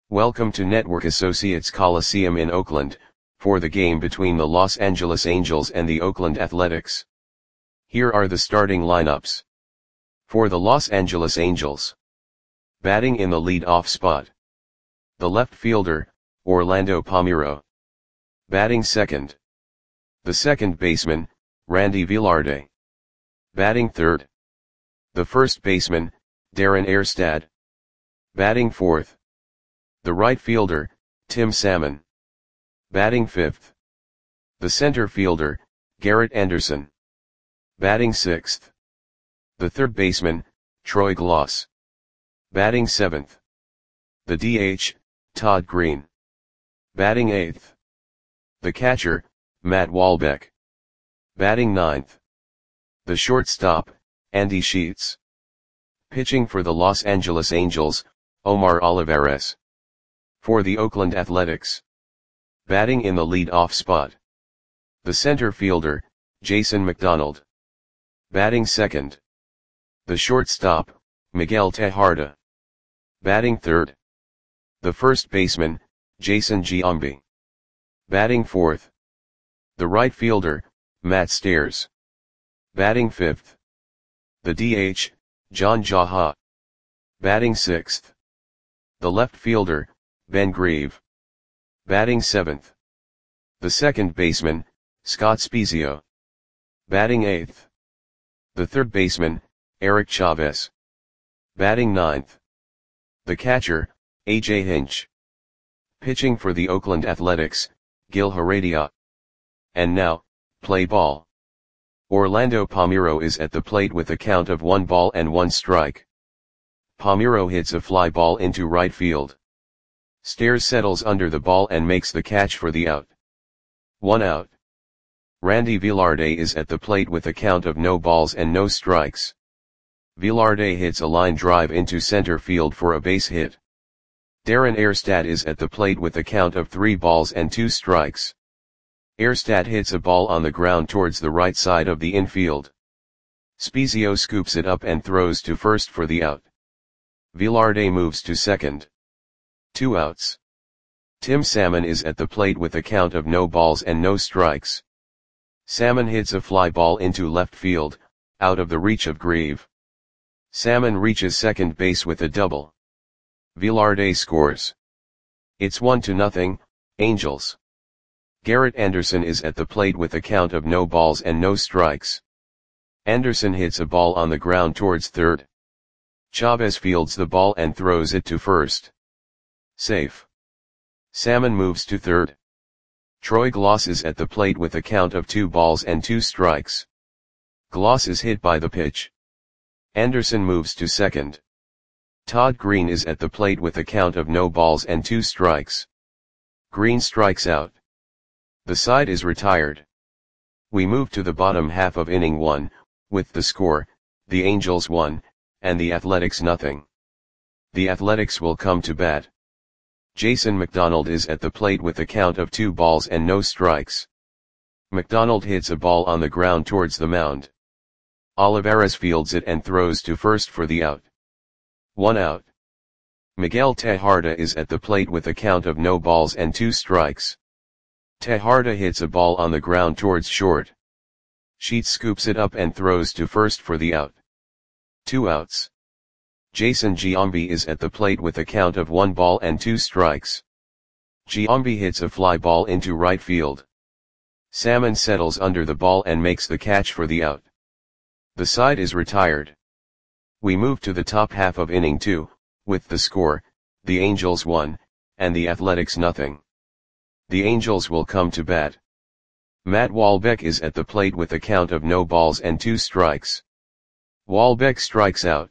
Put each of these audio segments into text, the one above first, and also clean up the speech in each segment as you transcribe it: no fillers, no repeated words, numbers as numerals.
Welcome to Network Associates Coliseum in Oakland, for the game between the Los Angeles Angels and the Oakland Athletics. Here are the starting lineups. For the Los Angeles Angels. Batting in the lead-off spot. The left fielder, Orlando Palmeiro. Batting second. The second baseman, Randy Velarde. Batting third. The first baseman, Darren Erstad. Batting fourth. The right fielder, Tim Salmon. Batting fifth. The center fielder, Garrett Anderson. Batting sixth. The third baseman, Troy Glaus. Batting seventh. The DH, Todd Green. Batting eighth. The catcher, Matt Wahlbeck. Batting ninth. The shortstop, Andy Sheets. Pitching for the Los Angeles Angels, Omar Olivares. For the Oakland Athletics. Batting in the lead-off spot. The center fielder, Jason McDonald. Batting second. The shortstop, Miguel Tejada. Batting third. The first baseman, Jason Giambi. Batting fourth. The right fielder, Matt Stairs. Batting fifth. The DH, John Jaha. Batting sixth. The left fielder, Ben Grieve. Batting seventh. The second baseman, Scott Spiezio. Batting eighth. The third baseman, Eric Chavez. Batting ninth. The catcher, A.J. Hinch. Pitching for the Oakland Athletics, Gil Heredia. And now, play ball. Orlando Palmeiro is at the plate with a count of 1 ball and 1 strike. Palmeiro hits a fly ball into right field. Stairs settles under the ball and makes the catch for the out. 1 out. Randy Velarde is at the plate with a count of no balls and no strikes. Velarde hits a line drive into center field for a base hit. Darren Erstad is at the plate with a count of 3 balls and 2 strikes. Erstad hits a ball on the ground towards the right side of the infield. Spiezio scoops it up and throws to first for the out. Velarde moves to second. 2 outs. Tim Salmon is at the plate with a count of no balls and no strikes. Salmon hits a fly ball into left field, out of the reach of Grieve. Salmon reaches second base with a double. Velarde scores. It's 1-0, Angels. Garrett Anderson is at the plate with a count of no balls and no strikes. Anderson hits a ball on the ground towards third. Chavez fields the ball and throws it to first. Safe. Salmon moves to third. Troy Glaus is at the plate with a count of 2 balls and 2 strikes. Glaus is hit by the pitch. Anderson moves to second. Todd Green is at the plate with a count of no balls and 2 strikes. Green strikes out. The side is retired. We move to the bottom half of inning 1, with the score, the Angels 1, and the Athletics 0. The Athletics will come to bat. Jason McDonald is at the plate with a count of 2 balls and no strikes. McDonald hits a ball on the ground towards the mound. Olivares fields it and throws to first for the out. 1 out. Miguel Tejada is at the plate with a count of no balls and 2 strikes. Tejada hits a ball on the ground towards short. Sheets scoops it up and throws to first for the out. 2 outs. Jason Giambi is at the plate with a count of 1 ball and 2 strikes. Giambi hits a fly ball into right field. Salmon settles under the ball and makes the catch for the out. The side is retired. We move to the top half of inning 2, with the score, the Angels 1, and the Athletics 0. The Angels will come to bat. Matt Wahlbeck is at the plate with a count of no balls and 2 strikes. Wahlbeck strikes out.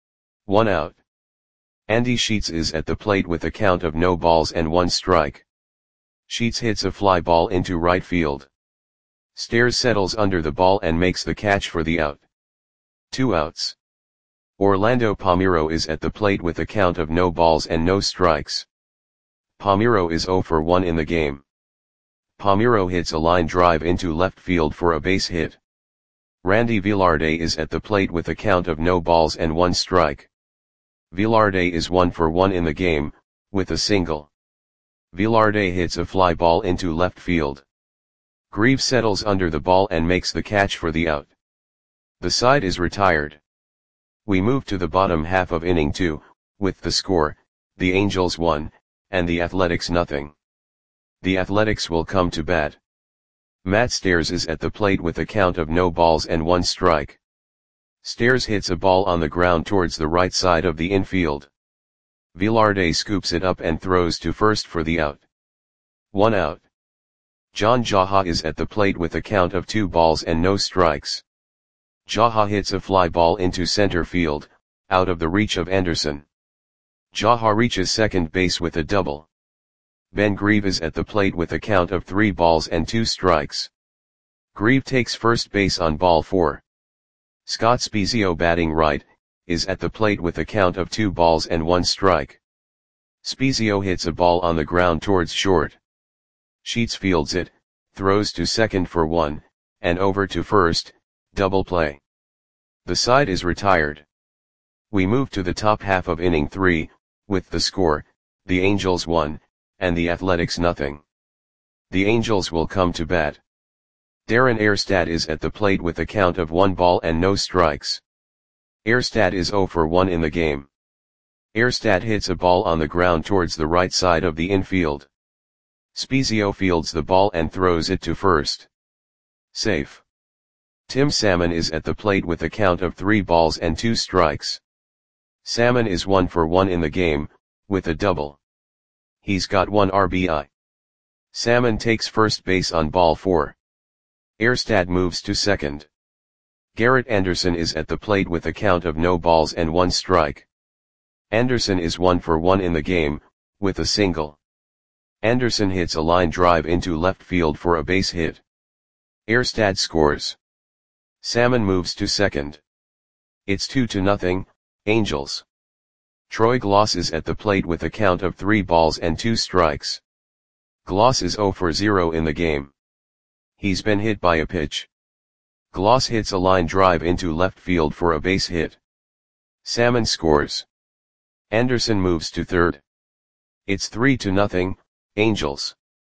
1 out. Andy Sheets is at the plate with a count of no balls and 1 strike. Sheets hits a fly ball into right field. Stairs settles under the ball and makes the catch for the out. 2 outs. Orlando Palmeiro is at the plate with a count of no balls and no strikes. Palmeiro is 0 for 1 in the game. Palmeiro hits a line drive into left field for a base hit. Randy Velarde is at the plate with a count of no balls and 1 strike. Velarde is 1 for 1 in the game, with a single. Velarde hits a fly ball into left field. Grieve settles under the ball and makes the catch for the out. The side is retired. We move to the bottom half of inning 2, with the score, the Angels 1, and the Athletics nothing. The Athletics will come to bat. Matt Stairs is at the plate with a count of no balls and 1 strike. Stairs hits a ball on the ground towards the right side of the infield. Velarde scoops it up and throws to first for the out. 1 out. John Jaha is at the plate with a count of 2 balls and no strikes. Jaha hits a fly ball into center field, out of the reach of Anderson. Jaha reaches second base with a double. Ben Grieve is at the plate with a count of 3 balls and 2 strikes. Grieve takes first base on ball 4. Scott Spiezio, batting right, is at the plate with a count of 2 balls and 1 strike. Spiezio hits a ball on the ground towards short. Sheets fields it, throws to second for 1, and over to first, double play. The side is retired. We move to the top half of inning 3, with the score, the Angels 1, and the Athletics nothing. The Angels will come to bat. Darren Erstad is at the plate with a count of 1 ball and no strikes. Erstad is 0 for 1 in the game. Erstad hits a ball on the ground towards the right side of the infield. Spiezio fields the ball and throws it to first. Safe. Tim Salmon is at the plate with a count of 3 balls and 2 strikes. Salmon is 1 for 1 in the game, with a double. He's got 1 RBI. Salmon takes first base on ball 4. Erstad moves to second. Garrett Anderson is at the plate with a count of no balls and 1 strike. Anderson is 1 for 1 in the game, with a single. Anderson hits a line drive into left field for a base hit. Erstad scores. Salmon moves to second. It's 2-0, Angels. Troy Gloss is at the plate with a count of 3 balls and 2 strikes. Gloss is 0 for 0 in the game. He's been hit by a pitch. Gloss hits a line drive into left field for a base hit. Salmon scores. Anderson moves to third. It's 3-0, Angels.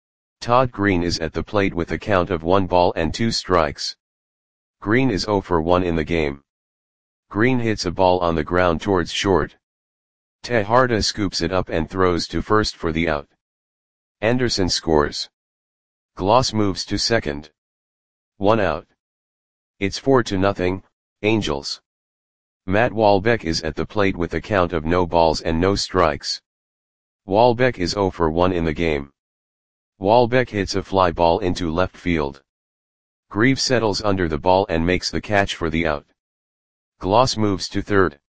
Todd Green is at the plate with a count of 1 ball and 2 strikes. Green is 0 for 1 in the game. Green hits a ball on the ground towards short. Tejarda scoops it up and throws to first for the out. Anderson scores. Gloss moves to second. 1 out. It's 4-0, Angels. Matt Walbeck is at the plate with a count of no balls and no strikes. Walbeck is 0 for 1 in the game. Walbeck hits a fly ball into left field. Grieve settles under the ball and makes the catch for the out. Gloss moves to third.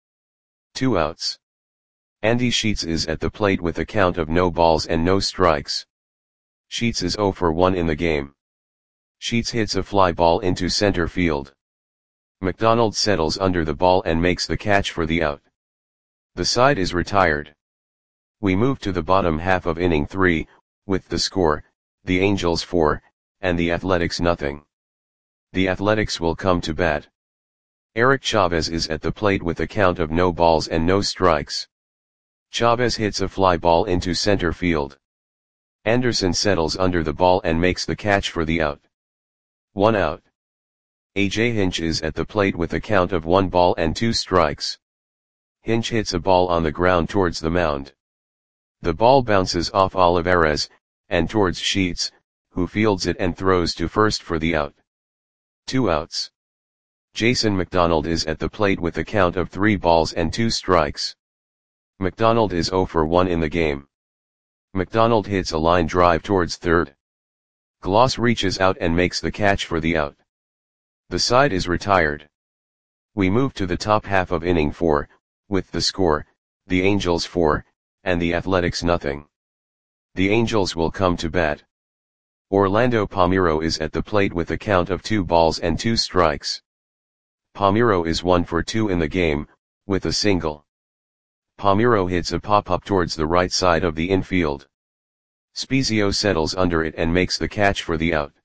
2 outs. Andy Sheets is at the plate with a count of no balls and no strikes. Sheets is 0 for 1 in the game. Sheets hits a fly ball into center field. McDonald settles under the ball and makes the catch for the out. The side is retired. We move to the bottom half of inning 3, with the score, the Angels 4, and the Athletics nothing. The Athletics will come to bat. Eric Chavez is at the plate with a count of no balls and no strikes. Chavez hits a fly ball into center field. Anderson settles under the ball and makes the catch for the out. 1 out. A.J. Hinch is at the plate with a count of 1 ball and 2 strikes. Hinch hits a ball on the ground towards the mound. The ball bounces off Olivares, and towards Sheets, who fields it and throws to first for the out. 2 outs. Jason McDonald is at the plate with a count of 3 balls and 2 strikes. McDonald is 0 for 1 in the game. McDonald hits a line drive towards third. Gloss reaches out and makes the catch for the out. The side is retired. We move to the top half of inning 4, with the score, the Angels 4, and the Athletics nothing. The Angels will come to bat. Orlando Palmeiro is at the plate with a count of 2 balls and 2 strikes. Palmeiro is 1 for 2 in the game, with a single. Palmeiro hits a pop-up towards the right side of the infield. Spiezio settles under it and makes the catch for the out.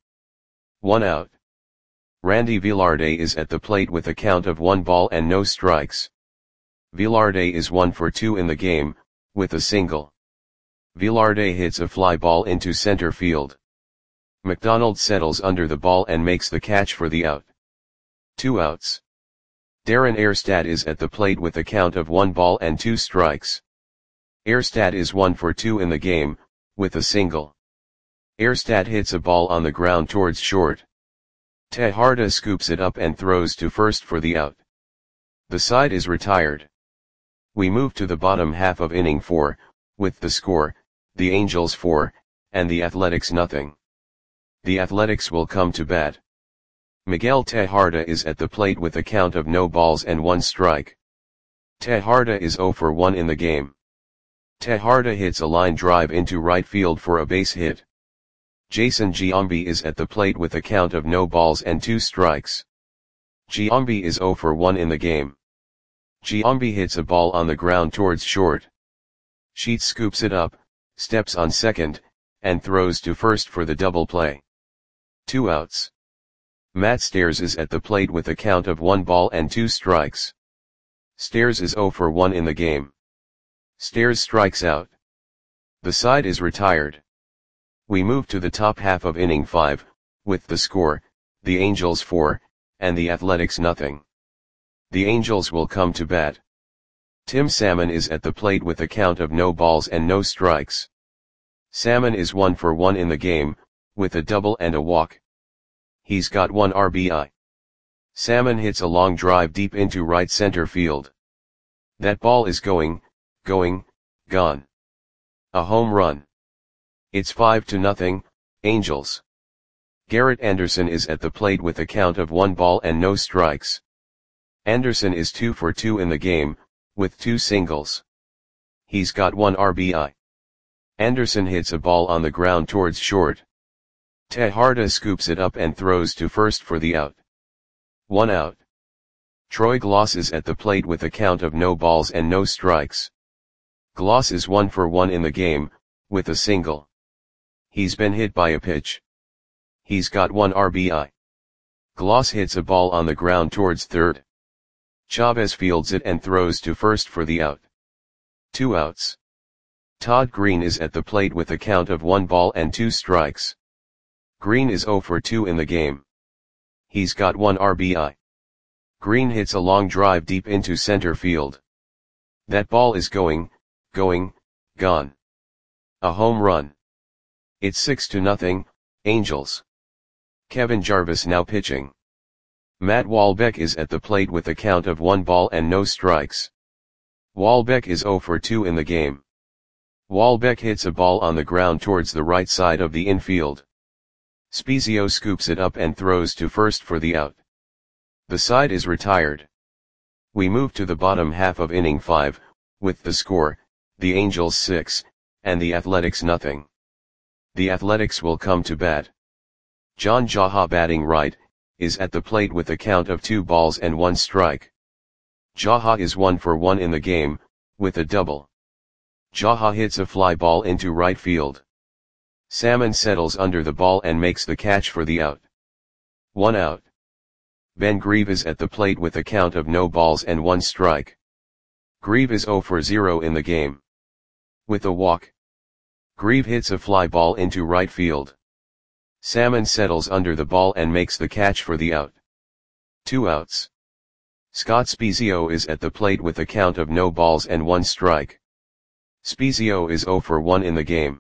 1 out. Randy Velarde is at the plate with a count of 1 ball and no strikes. Velarde is 1 for 2 in the game, with a single. Velarde hits a fly ball into center field. McDonald settles under the ball and makes the catch for the out. 2 outs. Darren Erstad is at the plate with a count of 1 ball and 2 strikes. Erstad is 1 for 2 in the game, with a single. Erstad hits a ball on the ground towards short. Tejada scoops it up and throws to first for the out. The side is retired. We move to the bottom half of inning 4, with the score, the Angels 4, and the Athletics nothing. The Athletics will come to bat. Miguel Tejada is at the plate with a count of no balls and 1 strike. Tejada is 0 for 1 in the game. Tejada hits a line drive into right field for a base hit. Jason Giambi is at the plate with a count of no balls and 2 strikes. Giambi is 0 for 1 in the game. Giambi hits a ball on the ground towards short. Sheets scoops it up, steps on second, and throws to first for the double play. 2 outs. Matt Stairs is at the plate with a count of 1 ball and 2 strikes. Stairs is 0 for 1 in the game. Stairs strikes out. The side is retired. We move to the top half of inning 5, with the score, the Angels 4, and the Athletics nothing. The Angels will come to bat. Tim Salmon is at the plate with a count of no balls and no strikes. Salmon is 1 for 1 in the game, with a double and a walk. He's got 1 RBI. Salmon hits a long drive deep into right center field. That ball is going, gone. A home run. It's 5-0, Angels. Garrett Anderson is at the plate with a count of 1 ball and no strikes. Anderson is 2 for 2 in the game, with 2 singles. He's got 1 RBI. Anderson hits a ball on the ground towards short. Tejada scoops it up and throws to first for the out. 1 out. Troy Gloss is at the plate with a count of no balls and no strikes. Gloss is 1 for 1 in the game, with a single. He's been hit by a pitch. He's got 1 RBI. Gloss hits a ball on the ground towards third. Chavez fields it and throws to first for the out. 2 outs. Todd Green is at the plate with a count of 1 ball and 2 strikes. Green is 0 for 2 in the game. He's got 1 RBI. Green hits a long drive deep into center field. That ball is going, gone. A home run. It's 6-0, Angels. Kevin Jarvis now pitching. Matt Walbeck is at the plate with a count of 1 ball and no strikes. Walbeck is 0 for 2 in the game. Walbeck hits a ball on the ground towards the right side of the infield. Spezio scoops it up and throws to first for the out. The side is retired. We move to the bottom half of inning 5, with the score, the Angels 6, and the Athletics nothing. The Athletics will come to bat. John Jaha batting right, is at the plate with a count of 2 balls and 1 strike. Jaha is 1 for 1 in the game, with a double. Jaha hits a fly ball into right field. Salmon settles under the ball and makes the catch for the out. 1 out. Ben Grieve is at the plate with a count of no balls and 1 strike. Grieve is 0 for 0 in the game. With a walk. Grieve hits a fly ball into right field. Salmon settles under the ball and makes the catch for the out. 2 outs. Scott Spezio is at the plate with a count of no balls and 1 strike. Spezio is 0 for 1 in the game.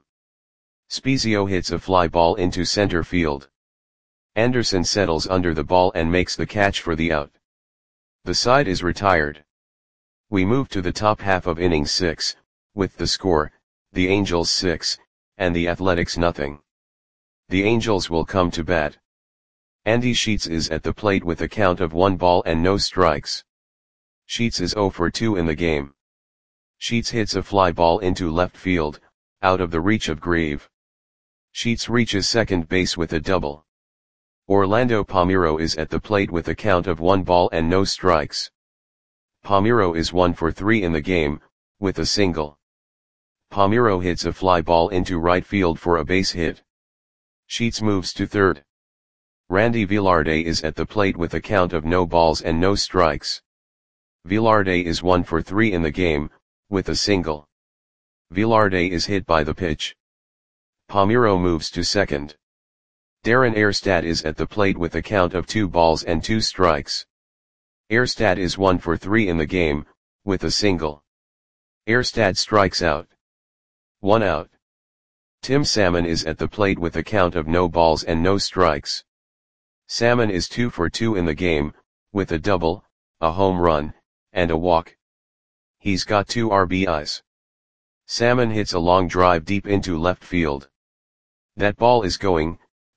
Spezio hits a fly ball into center field. Anderson settles under the ball and makes the catch for the out. The side is retired. We move to the top half of inning 6, with the score, the Angels 6, and the Athletics nothing. The Angels will come to bat. Andy Sheets is at the plate with a count of 1 ball and no strikes. Sheets is 0 for 2 in the game. Sheets hits a fly ball into left field, out of the reach of Grieve. Sheets reaches second base with a double. Orlando Palmeiro is at the plate with a count of 1 ball and no strikes. Palmeiro is 1 for 3 in the game, with a single. Palmeiro hits a fly ball into right field for a base hit. Sheets moves to third. Randy Velarde is at the plate with a count of no balls and no strikes. Velarde is 1 for 3 in the game, with a single. Velarde is hit by the pitch. Palmeiro moves to second. Darren Erstad is at the plate with a count of 2 balls and 2 strikes. Erstad is 1 for 3 in the game, with a single. Erstad strikes out. 1 out. Tim Salmon is at the plate with a count of no balls and no strikes. Salmon is 2 for 2 in the game, with a double, a home run, and a walk. He's got 2 RBIs. Salmon hits a long drive deep into left field. That ball is gone.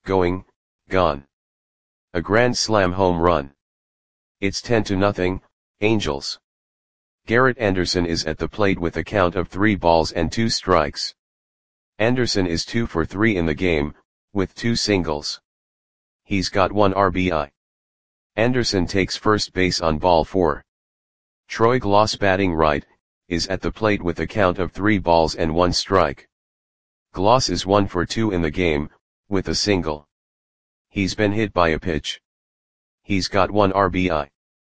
A grand slam home run. It's 10-0, Angels. Garrett Anderson is at the plate with a count of 3 balls and 2 strikes. Anderson is 2 for 3 in the game, with 2 singles. He's got 1 RBI. Anderson takes first base on ball 4. Troy Glaus, batting right, is at the plate with a count of 3 balls and 1 strike. Glaus is 1 for 2 in the game, with a single. He's been hit by a pitch. He's got 1 RBI.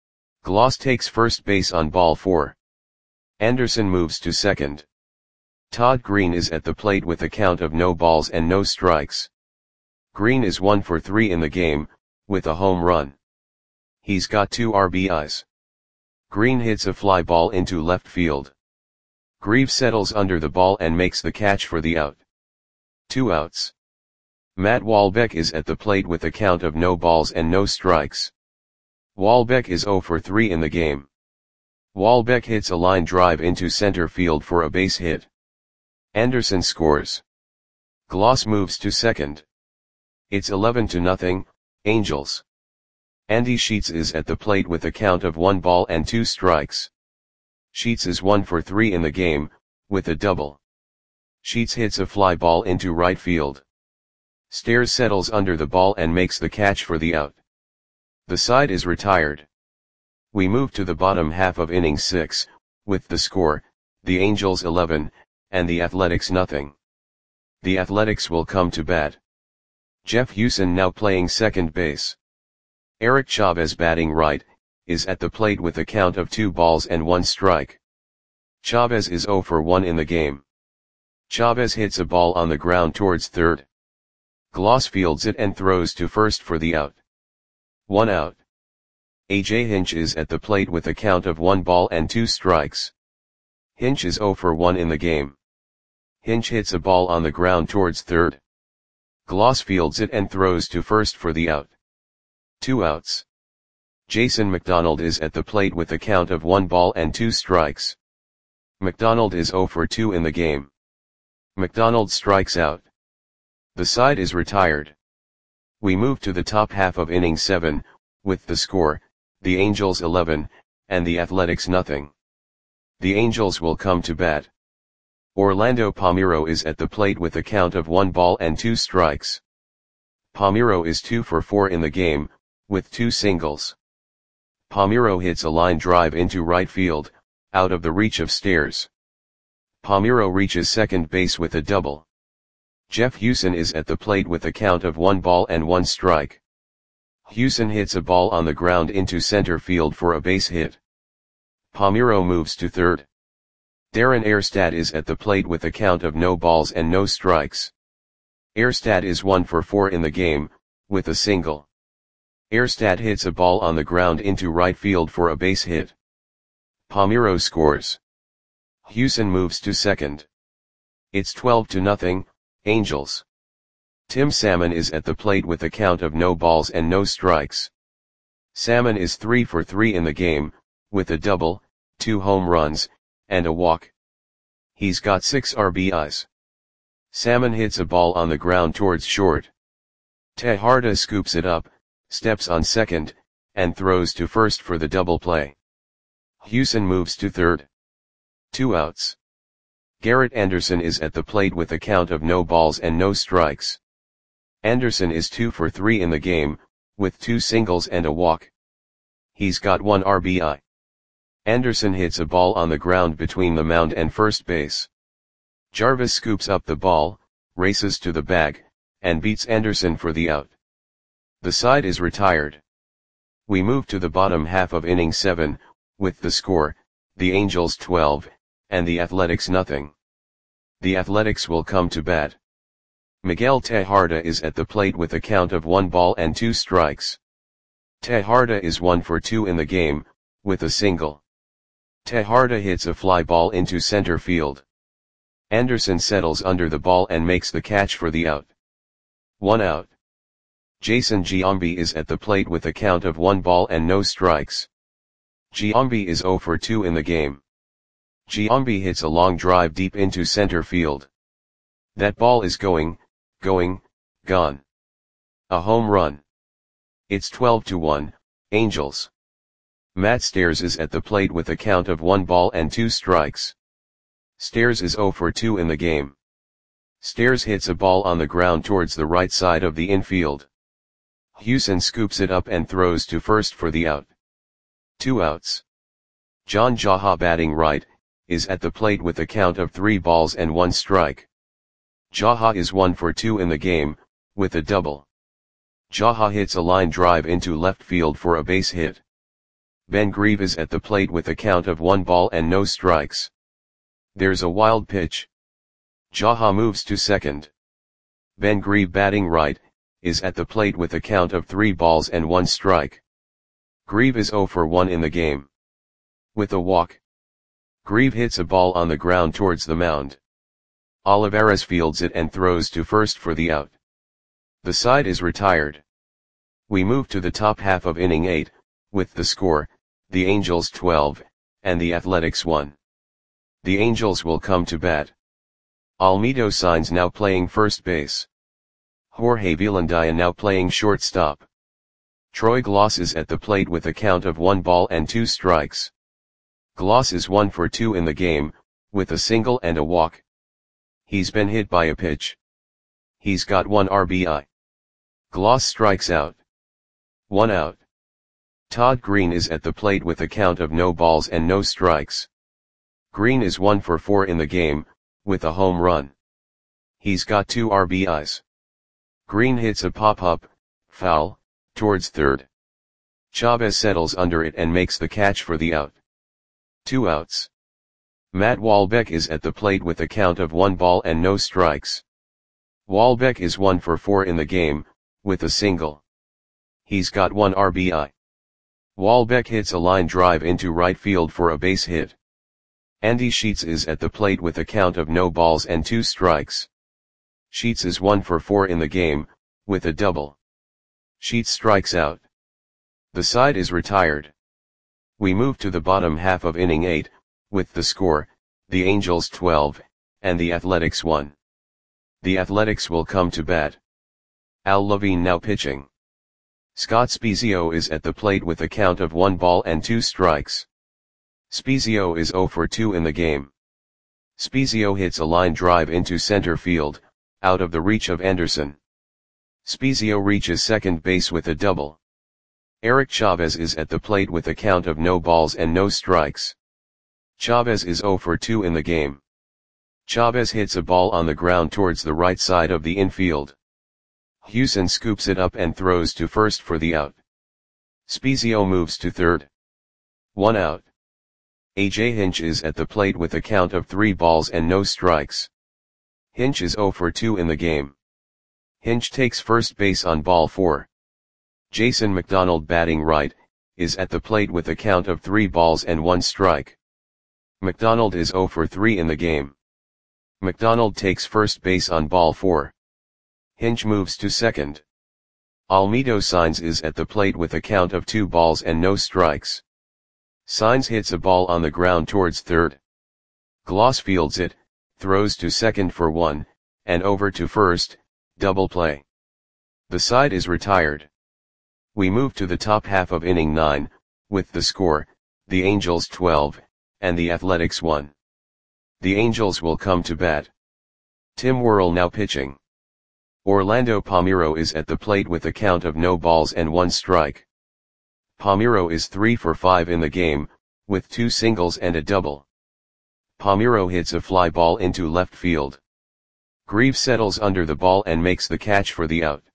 Glaus takes first base on ball 4. Anderson moves to second. Todd Green is at the plate with a count of no balls and no strikes. Green is 1 for 3 in the game, with a home run. He's got 2 RBIs. Green hits a fly ball into left field. Greaves settles under the ball and makes the catch for the out. 2 outs. Matt Walbeck is at the plate with a count of no balls and no strikes. Walbeck is 0 for 3 in the game. Walbeck hits a line drive into center field for a base hit. Anderson scores. Glaus moves to second. It's 11-0, Angels. Andy Sheets is at the plate with a count of 1 ball and 2 strikes. Sheets is 1 for 3 in the game, with a double. Sheets hits a fly ball into right field. Stairs settles under the ball and makes the catch for the out. The side is retired. We move to the bottom half of inning 6, with the score, the Angels 11, and the Athletics nothing. The Athletics will come to bat. Jeff Hewson, now playing second base. Eric Chavez, batting right, is at the plate with a count of 2 balls and 1 strike. Chavez is 0 for 1 in the game. Chavez hits a ball on the ground towards third. Glaus fields it and throws to first for the out. 1 out. A.J. Hinch is at the plate with a count of 1 ball and 2 strikes. Hinch is 0 for 1 in the game. Hinch hits a ball on the ground towards third. Glaus fields it and throws to first for the out. 2 outs. Jason McDonald is at the plate with a count of 1 ball and 2 strikes. McDonald is 0 for 2 in the game. McDonald strikes out. The side is retired. We move to the top half of inning 7, with the score, the Angels 11, and the Athletics nothing. The Angels will come to bat. Orlando Palmeiro is at the plate with a count of 1 ball and 2 strikes. Palmeiro is 2 for 4 in the game, with 2 singles. Palmeiro hits a line drive into right field, out of the reach of Stairs. Palmeiro reaches second base with a double. Jeff Hewson is at the plate with a count of 1 ball and 1 strike. Hewson hits a ball on the ground into center field for a base hit. Palmeiro moves to third. Darren Erstad is at the plate with a count of no balls and no strikes. Erstad is 1 for 4 in the game, with a single. Erstad hits a ball on the ground into right field for a base hit. Palmeiro scores. Hewson moves to second. It's 12-0, Angels. Tim Salmon is at the plate with a count of no balls and no strikes. Salmon is 3 for 3 in the game, with a double, 2 home runs, and a walk. He's got 6 RBIs. Salmon hits a ball on the ground towards short. Tejarda scoops it up, steps on second, and throws to first for the double play. Hewson moves to third. 2 outs. Garrett Anderson is at the plate with a count of no balls and no strikes. Anderson is 2 for 3 in the game, with 2 singles and a walk. He's got 1 RBI. Anderson hits a ball on the ground between the mound and first base. Jarvis scoops up the ball, races to the bag, and beats Anderson for the out. The side is retired. We move to the bottom half of inning 7, with the score, the Angels 12, and the Athletics nothing. The Athletics will come to bat. Miguel Tejada is at the plate with a count of 1 ball and 2 strikes. Tejada is 1 for 2 in the game, with a single. Tejada hits a fly ball into center field. Anderson settles under the ball and makes the catch for the out. 1 out. Jason Giambi is at the plate with a count of 1 ball and no strikes. Giambi is 0 for 2 in the game. Giambi hits a long drive deep into center field. That ball is gone. A home run. It's 12-1, Angels. Matt Stairs is at the plate with a count of 1 ball and 2 strikes. Stairs is 0 for 2 in the game. Stairs hits a ball on the ground towards the right side of the infield. Hewson scoops it up and throws to first for the out. 2 outs. John Jaha, batting right, is at the plate with a count of 3 balls and 1 strike. Jaha is 1 for 2 in the game, with a double. Jaha hits a line drive into left field for a base hit. Ben Grieve is at the plate with a count of 1 ball and no strikes. There's a wild pitch. Jaha moves to second. Ben Grieve, batting right, is at the plate with a count of 3 balls and 1 strike. Grieve is 0 for 1 in the game. With a walk. Grieve hits a ball on the ground towards the mound. Olivares fields it and throws to first for the out. The side is retired. We move to the top half of inning 8, with the score, the Angels 12, and the Athletics 1. The Angels will come to bat. Almedo Sainz now playing first base. Jorge Velandia now playing shortstop. Troy Gloss is at the plate with a count of 1 ball and 2 strikes. Gloss is 1 for 2 in the game, with a single and a walk. He's been hit by a pitch. He's got 1 RBI. Gloss strikes out. 1 out. Todd Green is at the plate with a count of no balls and no strikes. Green is 1 for 4 in the game, with a home run. He's got 2 RBIs. Green hits a pop-up, foul, towards third. Chavez settles under it and makes the catch for the out. 2 outs. Matt Walbeck is at the plate with a count of 1 ball and no strikes. Walbeck is 1 for 4 in the game, with a single. He's got 1 RBI. Walbeck hits a line drive into right field for a base hit. Andy Sheets is at the plate with a count of no balls and 2 strikes. Sheets is 1 for 4 in the game, with a double. Sheets strikes out. The side is retired. We move to the bottom half of inning 8, with the score, the Angels 12, and the Athletics 1. The Athletics will come to bat. Al Levine now pitching. Scott Spiezio is at the plate with a count of 1 ball and 2 strikes. Spiezio is 0 for 2 in the game. Spiezio hits a line drive into center field, out of the reach of Anderson. Spiezio reaches second base with a double. Eric Chavez is at the plate with a count of no balls and no strikes. Chavez is 0 for 2 in the game. Chavez hits a ball on the ground towards the right side of the infield. Hewson scoops it up and throws to first for the out. Spiezio moves to third. 1 out. A.J. Hinch is at the plate with a count of 3 balls and no strikes. Hinch is 0 for 2 in the game. Hinch takes first base on ball 4. Jason McDonald, batting right, is at the plate with a count of 3 balls and 1 strike. McDonald is 0 for 3 in the game. McDonald takes first base on ball 4. Hinch moves to second. Almedo Sainz is at the plate with a count of 2 balls and no strikes. Sainz hits a ball on the ground towards third. Gloss fields it, throws to second for 1, and over to first, double play. The side is retired. We move to the top half of inning 9, with the score, the Angels 12, and the Athletics 1. The Angels will come to bat. Tim Worrell now pitching. Orlando Palmeiro is at the plate with a count of no balls and 1 strike. Palmeiro is 3 for 5 in the game, with 2 singles and a double. Palmeiro hits a fly ball into left field. Grieve settles under the ball and makes the catch for the out.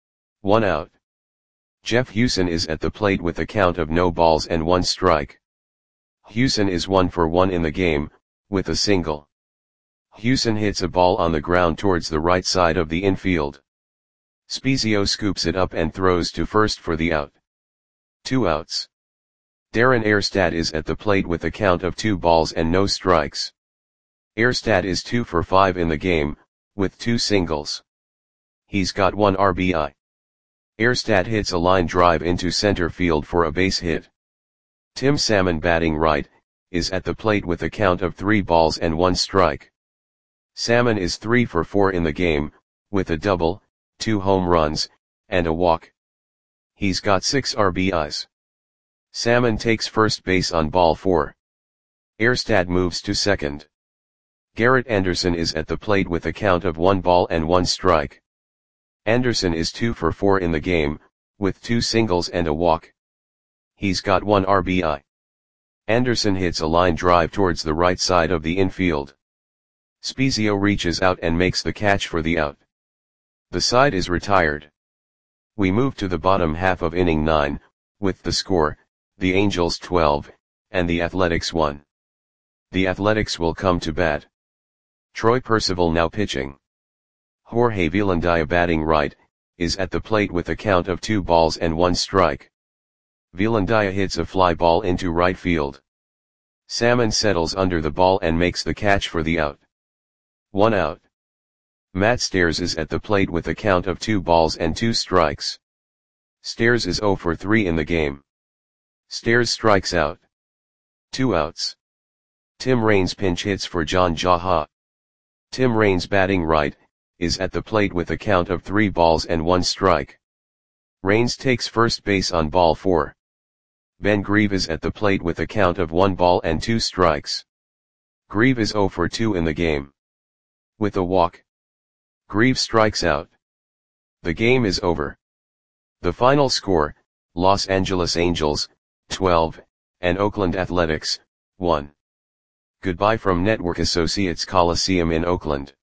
1 out. Jeff Hewson is at the plate with a count of no balls and 1 strike. Hewson is 1 for 1 in the game, with a single. Hewson hits a ball on the ground towards the right side of the infield. Spezio scoops it up and throws to first for the out. 2 outs. Darren Erstad is at the plate with a count of 2 balls and no strikes. Erstad is 2 for 5 in the game, with 2 singles. He's got 1 RBI. Erstad hits a line drive into center field for a base hit. Tim Salmon, batting right, is at the plate with a count of 3 balls and 1 strike. Salmon is 3 for 4 in the game, with a double, 2 home runs, and a walk. He's got 6 RBIs. Salmon takes first base on ball 4. Erstad moves to second. Garrett Anderson is at the plate with a count of 1 ball and 1 strike. Anderson is 2 for 4 in the game, with 2 singles and a walk. He's got 1 RBI. Anderson hits a line drive towards the right side of the infield. Spezio reaches out and makes the catch for the out. The side is retired. We move to the bottom half of inning 9, with the score, the Angels 12, and the Athletics 1. The Athletics will come to bat. Troy Percival now pitching. Jorge Villandia, batting right, is at the plate with a count of 2 balls and 1 strike. Villandia hits a fly ball into right field. Salmon settles under the ball and makes the catch for the out. 1 out. Matt Stairs is at the plate with a count of 2 balls and 2 strikes. Stairs is 0 for 3 in the game. Stairs strikes out. 2 outs. Tim Raines pinch hits for John Jaha. Tim Raines, batting right, is at the plate with a count of 3 balls and 1 strike. Raines takes first base on ball 4. Ben Grieve is at the plate with a count of 1 ball and 2 strikes. Grieve is 0 for 2 in the game. With a walk, Grieve strikes out. The game is over. The final score, Los Angeles Angels, 12, and Oakland Athletics, 1. Goodbye from Network Associates Coliseum in Oakland.